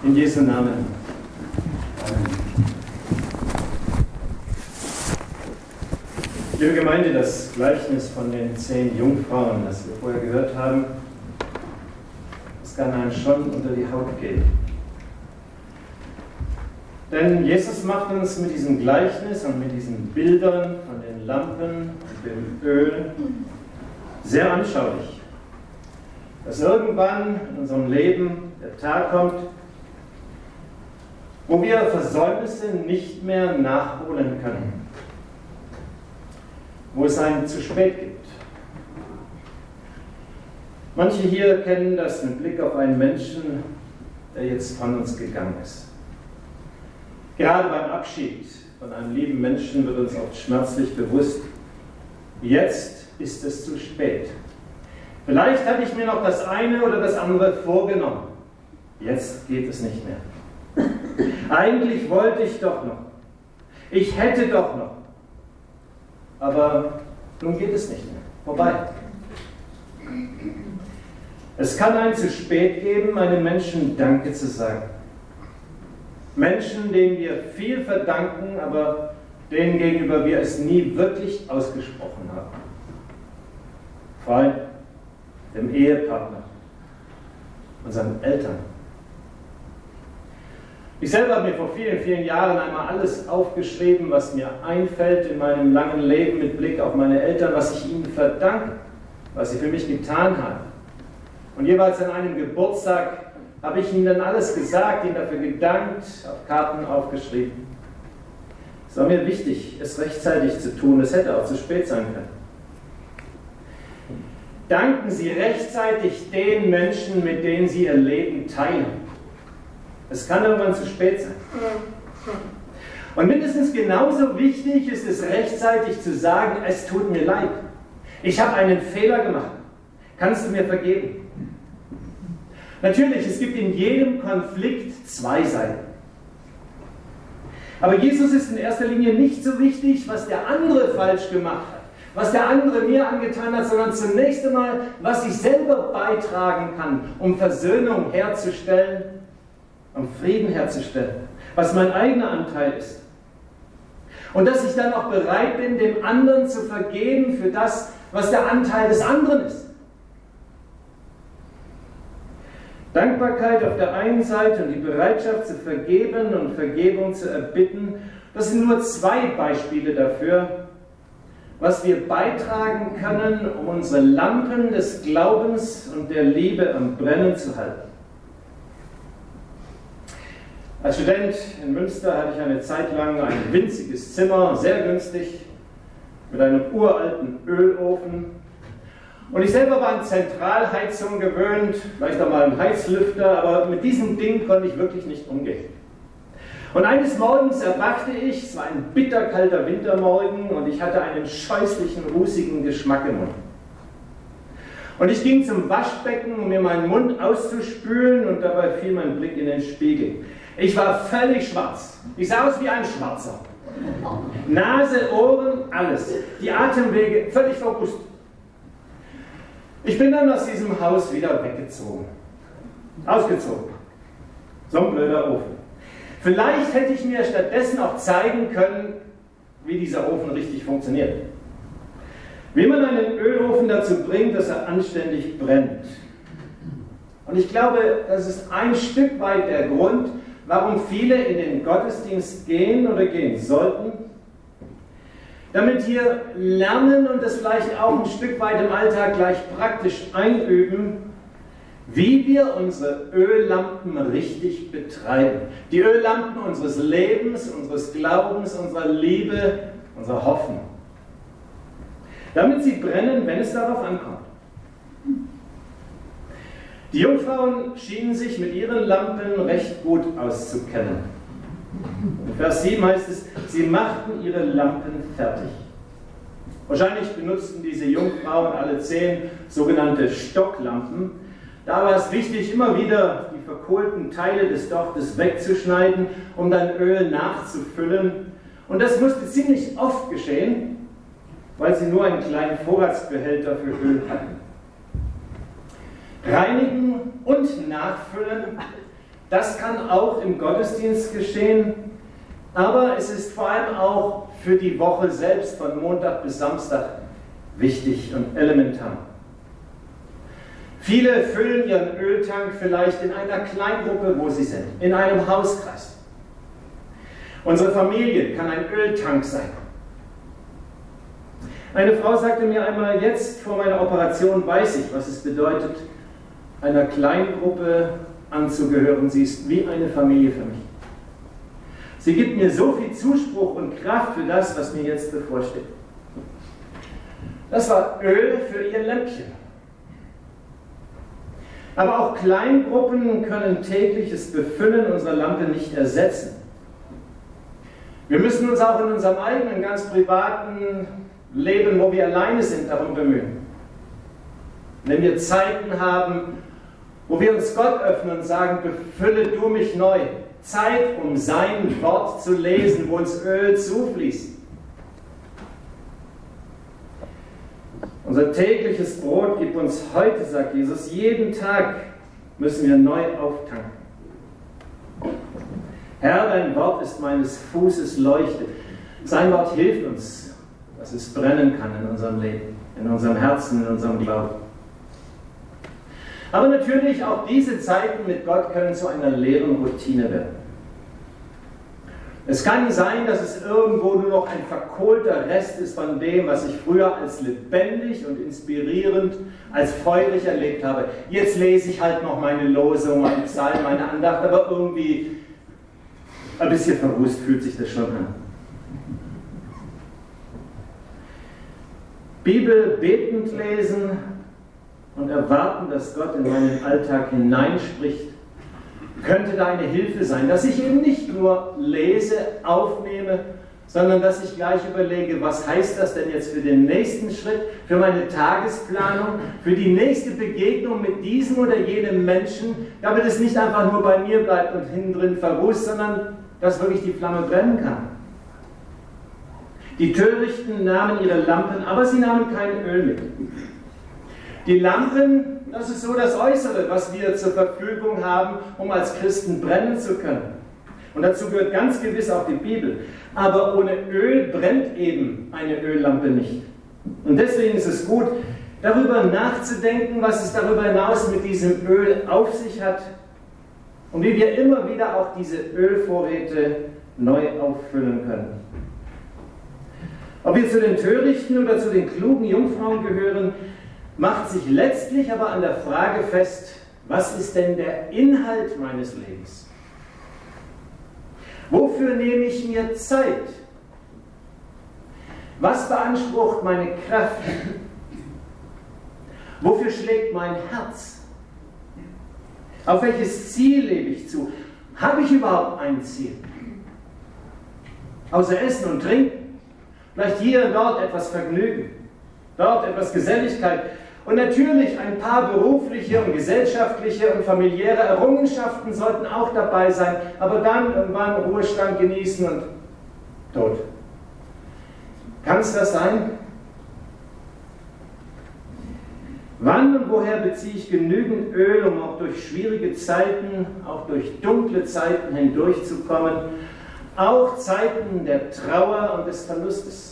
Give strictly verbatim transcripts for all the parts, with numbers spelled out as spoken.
In Jesu Namen. Amen. Liebe Gemeinde, das Gleichnis von den zehn Jungfrauen, das wir vorher gehört haben, das kann einem schon unter die Haut gehen. Denn Jesus macht uns mit diesem Gleichnis und mit diesen Bildern von den Lampen und dem Öl sehr anschaulich, dass irgendwann in unserem Leben der Tag kommt, wo wir Versäumnisse nicht mehr nachholen können, wo es einen zu spät gibt. Manche hier kennen das mit Blick auf einen Menschen, der jetzt von uns gegangen ist. Gerade beim Abschied von einem lieben Menschen wird uns oft schmerzlich bewusst, jetzt ist es zu spät. Vielleicht hatte ich mir noch das eine oder das andere vorgenommen. Jetzt geht es nicht mehr. Eigentlich wollte ich doch noch. Ich hätte doch noch. Aber nun geht es nicht mehr. Vorbei. Es kann ein zu spät geben, einem Menschen Danke zu sagen. Menschen, denen wir viel verdanken, aber denen gegenüber wir es nie wirklich ausgesprochen haben. Vor allem dem Ehepartner, unseren Eltern. Ich selber habe mir vor vielen, vielen Jahren einmal alles aufgeschrieben, was mir einfällt in meinem langen Leben mit Blick auf meine Eltern, was ich ihnen verdanke, was sie für mich getan haben. Und jeweils an einem Geburtstag habe ich ihnen dann alles gesagt, ihnen dafür gedankt, auf Karten aufgeschrieben. Es war mir wichtig, es rechtzeitig zu tun, es hätte auch zu spät sein können. Danken Sie rechtzeitig den Menschen, mit denen Sie Ihr Leben teilen. Es kann irgendwann zu spät sein. Und mindestens genauso wichtig ist es rechtzeitig zu sagen, es tut mir leid. Ich habe einen Fehler gemacht. Kannst du mir vergeben? Natürlich, es gibt in jedem Konflikt zwei Seiten. Aber Jesus ist in erster Linie nicht so wichtig, was der andere falsch gemacht hat, was der andere mir angetan hat, sondern zunächst einmal, was ich selber beitragen kann, um Versöhnung herzustellen, um Frieden herzustellen, was mein eigener Anteil ist. Und dass ich dann auch bereit bin, dem anderen zu vergeben für das, was der Anteil des anderen ist. Dankbarkeit auf der einen Seite und die Bereitschaft zu vergeben und Vergebung zu erbitten, das sind nur zwei Beispiele dafür, was wir beitragen können, um unsere Lampen des Glaubens und der Liebe am Brennen zu halten. Als Student in Münster hatte ich eine Zeit lang ein winziges Zimmer, sehr günstig, mit einem uralten Ölofen. Und ich selber war an Zentralheizung gewöhnt, vielleicht auch mal einen Heizlüfter, aber mit diesem Ding konnte ich wirklich nicht umgehen. Und eines Morgens erwachte ich, es war ein bitterkalter Wintermorgen und ich hatte einen scheußlichen, rußigen Geschmack im Mund. Und ich ging zum Waschbecken, um mir meinen Mund auszuspülen und dabei fiel mein Blick in den Spiegel. Ich war völlig schwarz. Ich sah aus wie ein Schwarzer. Nase, Ohren, alles. Die Atemwege völlig verrußt. Ich bin dann aus diesem Haus wieder weggezogen. Ausgezogen. So ein blöder Ofen. Vielleicht hätte ich mir stattdessen auch zeigen können, wie dieser Ofen richtig funktioniert. Wie man einen Ölofen dazu bringt, dass er anständig brennt. Und ich glaube, das ist ein Stück weit der Grund, warum viele in den Gottesdienst gehen oder gehen sollten, damit wir lernen und das vielleicht auch ein Stück weit im Alltag gleich praktisch einüben, wie wir unsere Öllampen richtig betreiben. Die Öllampen unseres Lebens, unseres Glaubens, unserer Liebe, unserer Hoffnung. Damit sie brennen, wenn es darauf ankommt. Die Jungfrauen schienen sich mit ihren Lampen recht gut auszukennen. In Vers sieben heißt es, sie machten ihre Lampen fertig. Wahrscheinlich benutzten diese Jungfrauen alle zehn sogenannte Stocklampen. Da war es wichtig, immer wieder die verkohlten Teile des Dochtes wegzuschneiden, um dann Öl nachzufüllen. Und das musste ziemlich oft geschehen, weil sie nur einen kleinen Vorratsbehälter für Öl hatten. Reinigen und nachfüllen, Das kann auch im Gottesdienst geschehen, aber es ist vor allem auch für die Woche selbst von Montag bis Samstag wichtig und elementar. Viele füllen ihren Öltank vielleicht in einer Kleingruppe, wo sie sind, in einem Hauskreis. Unsere Familie kann ein Öltank sein. Eine Frau sagte mir einmal, jetzt vor meiner Operation weiß ich, was es bedeutet, einer Kleingruppe anzugehören. Sie ist wie eine Familie für mich. Sie gibt mir so viel Zuspruch und Kraft für das, was mir jetzt bevorsteht. Das war Öl für ihr Lämpchen. Aber auch Kleingruppen können tägliches Befüllen unserer Lampe nicht ersetzen. Wir müssen uns auch in unserem eigenen, ganz privaten Leben, wo wir alleine sind, darum bemühen. Wenn wir Zeiten haben, wo wir uns Gott öffnen und sagen, befülle du mich neu. Zeit, um sein Wort zu lesen, wo uns Öl zufließt. Unser tägliches Brot gib uns heute, sagt Jesus, jeden Tag müssen wir neu auftanken. Herr, dein Wort ist meines Fußes Leuchte. Sein Wort hilft uns, dass es brennen kann in unserem Leben, in unserem Herzen, in unserem Glauben. Aber natürlich auch diese Zeiten mit Gott können zu einer leeren Routine werden. Es kann sein, dass es irgendwo nur noch ein verkohlter Rest ist von dem, was ich früher als lebendig und inspirierend, als feurig erlebt habe. Jetzt lese ich halt noch meine Losung, meine Psalmen, meine Andacht, aber irgendwie ein bisschen verrußt fühlt sich das schon an. Bibel betend lesen und erwarten, dass Gott in meinen Alltag hineinspricht, könnte da eine Hilfe sein, dass ich eben nicht nur lese, aufnehme, sondern dass ich gleich überlege, was heißt das denn jetzt für den nächsten Schritt, für meine Tagesplanung, für die nächste Begegnung mit diesem oder jenem Menschen, damit es nicht einfach nur bei mir bleibt und hinten drin verrußt, sondern dass wirklich die Flamme brennen kann. Die Törichten nahmen ihre Lampen, aber sie nahmen kein Öl mit. Die Lampen, das ist so das Äußere, was wir zur Verfügung haben, um als Christen brennen zu können. Und dazu gehört ganz gewiss auch die Bibel. Aber ohne Öl brennt eben eine Öllampe nicht. Und deswegen ist es gut, darüber nachzudenken, was es darüber hinaus mit diesem Öl auf sich hat und wie wir immer wieder auch diese Ölvorräte neu auffüllen können. Ob wir zu den Törichten oder zu den klugen Jungfrauen gehören, macht sich letztlich aber an der Frage fest, was ist denn der Inhalt meines Lebens? Wofür nehme ich mir Zeit? Was beansprucht meine Kraft? Wofür schlägt mein Herz? Auf welches Ziel lebe ich zu? Habe ich überhaupt ein Ziel? Außer Essen und Trinken? Vielleicht hier und dort etwas Vergnügen, dort etwas Geselligkeit und natürlich ein paar berufliche und gesellschaftliche und familiäre Errungenschaften sollten auch dabei sein, aber dann irgendwann Ruhestand genießen und tot. Kann es das sein? Wann und woher beziehe ich genügend Öl, um auch durch schwierige Zeiten, auch durch dunkle Zeiten hindurchzukommen, auch Zeiten der Trauer und des Verlustes?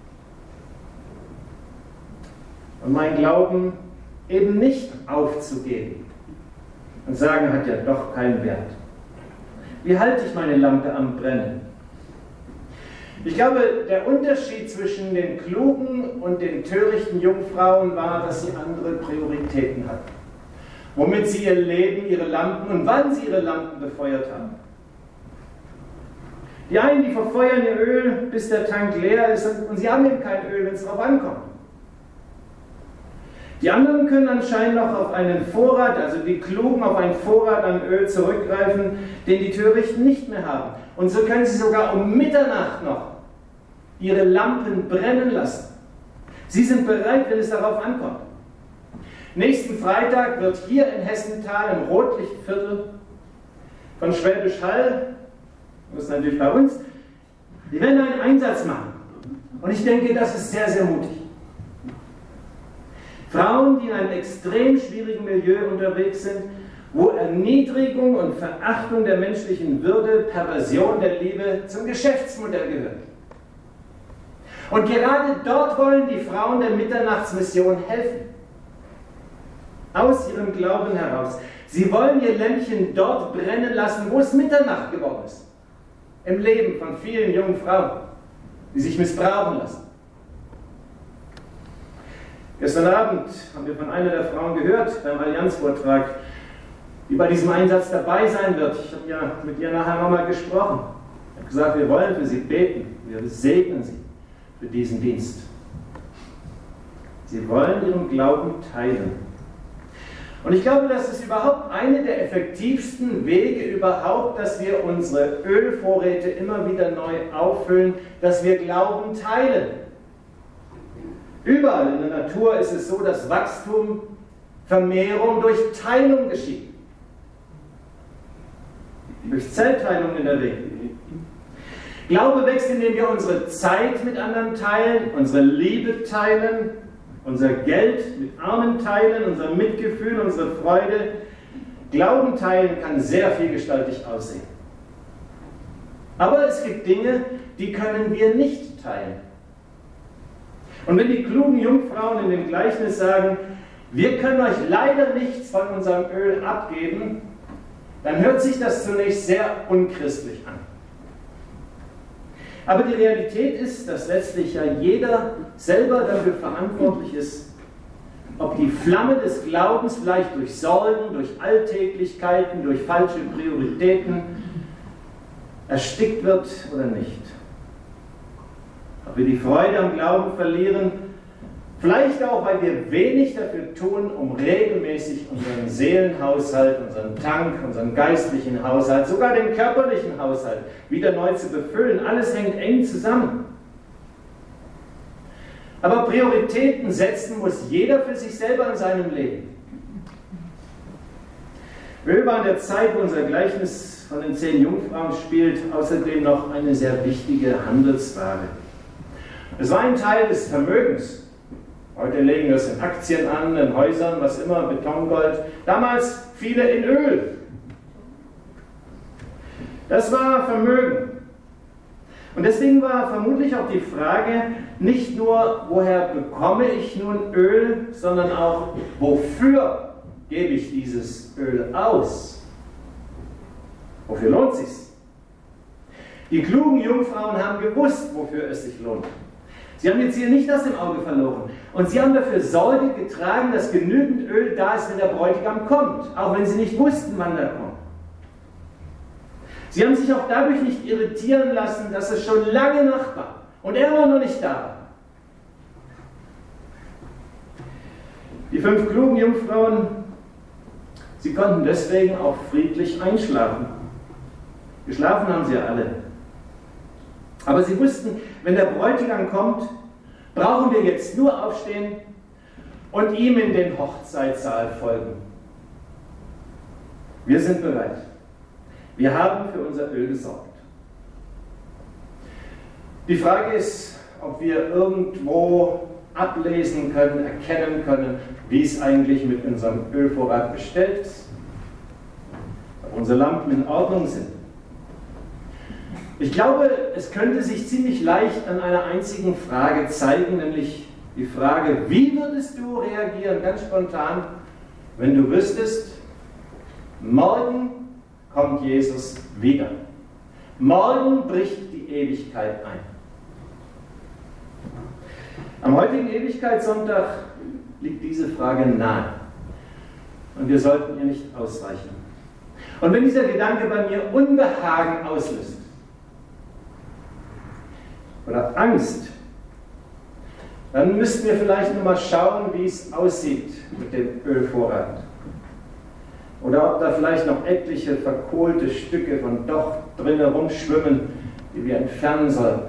Und mein Glauben eben nicht aufzugeben und sagen, hat ja doch keinen Wert. Wie halte ich meine Lampe am Brennen? Ich glaube, der Unterschied zwischen den klugen und den törichten Jungfrauen war, dass sie andere Prioritäten hatten. Womit sie ihr Leben, ihre Lampen und wann sie ihre Lampen befeuert haben. Die einen, die verfeuern ihr Öl, bis der Tank leer ist und sie haben eben kein Öl, wenn es drauf ankommt. Die anderen können anscheinend noch auf einen Vorrat, also die Klugen auf einen Vorrat an Öl zurückgreifen, den die Törichten nicht mehr haben. Und so können sie sogar um Mitternacht noch ihre Lampen brennen lassen. Sie sind bereit, wenn es darauf ankommt. Nächsten Freitag wird hier in Hessenthal im Rotlichtviertel von Schwäbisch Hall, das ist natürlich bei uns, die werden einen Einsatz machen. Und ich denke, das ist sehr, sehr mutig. Frauen, die in einem extrem schwierigen Milieu unterwegs sind wo Erniedrigung und Verachtung der menschlichen Würde, Perversion der Liebe zum Geschäftsmodell gehört. Und gerade dort wollen die Frauen der Mitternachtsmission helfen. Aus ihrem Glauben heraus. Sie wollen ihr Lämpchen dort brennen lassen, wo es Mitternacht geworden ist. Im Leben von vielen jungen Frauen, die sich missbrauchen lassen. Gestern Abend haben wir von einer der Frauen gehört, beim Allianzvortrag, die bei diesem Einsatz dabei sein wird. Ich habe ja mit ihr nachher nochmal gesprochen. Ich habe gesagt, wir wollen für sie beten. Wir segnen sie für diesen Dienst. Sie wollen ihren Glauben teilen. Und ich glaube, das ist überhaupt eine der effektivsten Wege überhaupt, dass wir unsere Ölvorräte immer wieder neu auffüllen, dass wir Glauben teilen. Überall in der Natur ist es so, dass Wachstum, Vermehrung durch Teilung geschieht. Durch Zellteilung in der Regel. Glaube wächst, indem wir unsere Zeit mit anderen teilen, unsere Liebe teilen, unser Geld mit Armen teilen, unser Mitgefühl, unsere Freude. Glauben teilen kann sehr vielgestaltig aussehen. Aber es gibt Dinge, die können wir nicht teilen. Und wenn die klugen Jungfrauen in dem Gleichnis sagen, wir können euch leider nichts von unserem Öl abgeben, dann hört sich das zunächst sehr unchristlich an. Aber die Realität ist, dass letztlich ja jeder selber dafür verantwortlich ist, ob die Flamme des Glaubens vielleicht durch Sorgen, durch Alltäglichkeiten, durch falsche Prioritäten erstickt wird oder nicht. Ob wir die Freude am Glauben verlieren, vielleicht auch, weil wir wenig dafür tun, um regelmäßig unseren Seelenhaushalt, unseren Tank, unseren geistlichen Haushalt, sogar den körperlichen Haushalt wieder neu zu befüllen. Alles hängt eng zusammen. Aber Prioritäten setzen muss jeder für sich selber in seinem Leben. Öl war in der Zeit, wo unser Gleichnis von den zehn Jungfrauen spielt, außerdem noch eine sehr wichtige Handelsware. Es war ein Teil des Vermögens. Heute legen wir es in Aktien an, in Häusern, was immer, Betongold. Damals viele in Öl. Das war Vermögen. Und deswegen war vermutlich auch die Frage nicht nur, woher bekomme ich nun Öl, sondern auch, wofür gebe ich dieses Öl aus? Wofür lohnt es sich? Die klugen Jungfrauen haben gewusst, wofür es sich lohnt. Sie haben jetzt hier nicht aus dem Auge verloren. Und sie haben dafür Sorge getragen, dass genügend Öl da ist, wenn der Bräutigam kommt, auch wenn sie nicht wussten, wann er kommt. Sie haben sich auch dadurch nicht irritieren lassen, dass es schon lange Nacht war und er war noch nicht da. Die fünf klugen Jungfrauen, sie konnten deswegen auch friedlich einschlafen. Geschlafen haben sie ja alle. Aber sie wussten, wenn der Bräutigam kommt, brauchen wir jetzt nur aufstehen und ihm in den Hochzeitssaal folgen. Wir sind bereit. Wir haben für unser Öl gesorgt. Die Frage ist, ob wir irgendwo ablesen können, erkennen können, wie es eigentlich mit unserem Ölvorrat bestellt ist. Ob unsere Lampen in Ordnung sind. Ich glaube, es könnte sich ziemlich leicht an einer einzigen Frage zeigen, nämlich die Frage, wie würdest du reagieren, ganz spontan, wenn du wüsstest, morgen kommt Jesus wieder. Morgen bricht die Ewigkeit ein. Am heutigen Ewigkeitssonntag liegt diese Frage nahe. Und wir sollten ihr nicht ausweichen. Und wenn dieser Gedanke bei mir Unbehagen auslöst, oder Angst, dann müssten wir vielleicht nochmal schauen, wie es aussieht mit dem Ölvorrat. Oder ob da vielleicht noch etliche verkohlte Stücke von Docht drinnen rumschwimmen, die wir entfernen sollten.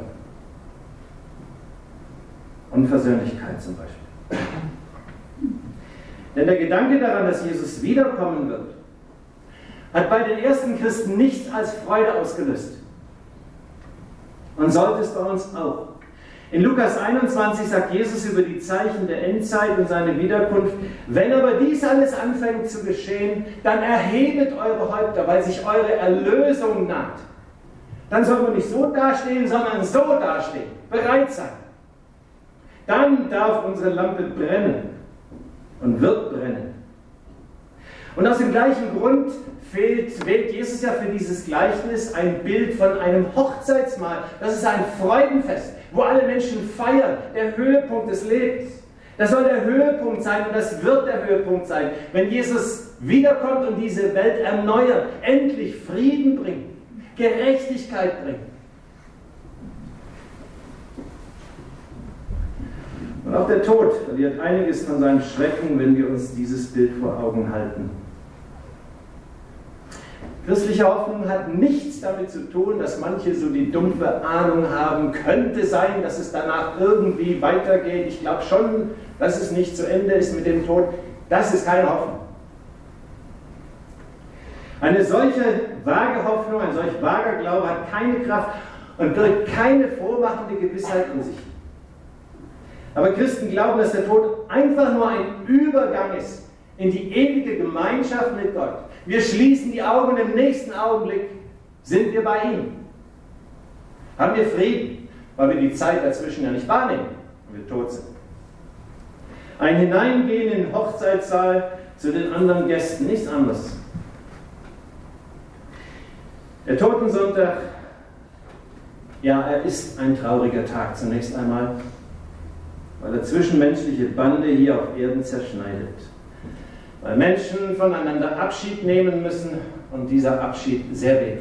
Unversöhnlichkeit zum Beispiel. Denn der Gedanke daran, dass Jesus wiederkommen wird, hat bei den ersten Christen nichts als Freude ausgelöst. Und sollte es bei uns auch. In Lukas einundzwanzig sagt Jesus über die Zeichen der Endzeit und seine Wiederkunft: Wenn aber dies alles anfängt zu geschehen, dann erhebet eure Häupter, weil sich eure Erlösung naht. Dann soll man nicht so dastehen, sondern so dastehen, bereit sein. Dann darf unsere Lampe brennen und wird brennen. Und aus dem gleichen Grund fehlt, wählt Jesus ja für dieses Gleichnis ein Bild von einem Hochzeitsmahl. Das ist ein Freudenfest, wo alle Menschen feiern, der Höhepunkt des Lebens. Das soll der Höhepunkt sein und das wird der Höhepunkt sein, wenn Jesus wiederkommt und diese Welt erneuert, endlich Frieden bringt, Gerechtigkeit bringt. Und auch der Tod verliert einiges von seinem Schrecken, wenn wir uns dieses Bild vor Augen halten. Christliche Hoffnung hat nichts damit zu tun, dass manche so die dumpfe Ahnung haben, könnte sein, dass es danach irgendwie weitergeht. Ich glaube schon, dass es nicht zu Ende ist mit dem Tod. Das ist keine Hoffnung. Eine solche vage Hoffnung, ein solch vager Glaube hat keine Kraft und birgt keine vormachende Gewissheit in sich. Aber Christen glauben, dass der Tod einfach nur ein Übergang ist in die ewige Gemeinschaft mit Gott. Wir schließen die Augen und im nächsten Augenblick sind wir bei ihm. Haben wir Frieden, weil wir die Zeit dazwischen ja nicht wahrnehmen, wenn wir tot sind. Ein Hineingehen in den Hochzeitssaal zu den anderen Gästen, nichts anderes. Der Totensonntag, ja, er ist ein trauriger Tag zunächst einmal, weil er zwischenmenschliche Bande hier auf Erden zerschneidet. Weil Menschen voneinander Abschied nehmen müssen und dieser Abschied sehr wehtut.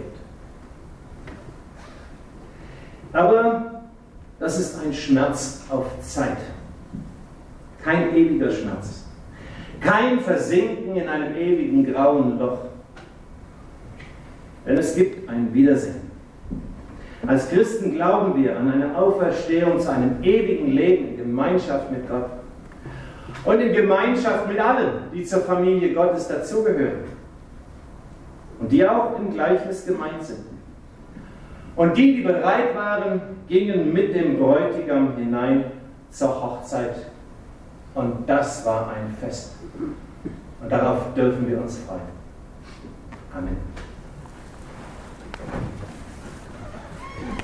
Aber das ist ein Schmerz auf Zeit. Kein ewiger Schmerz. Kein Versinken in einem ewigen grauen Loch. Denn es gibt ein Wiedersehen. Als Christen glauben wir an eine Auferstehung zu einem ewigen Leben in Gemeinschaft mit Gott. Und in Gemeinschaft mit allen, die zur Familie Gottes dazugehören. Und die auch im Gleichnis gemeint sind. Und die, die bereit waren, gingen mit dem Bräutigam hinein zur Hochzeit. Und das war ein Fest. Und darauf dürfen wir uns freuen. Amen.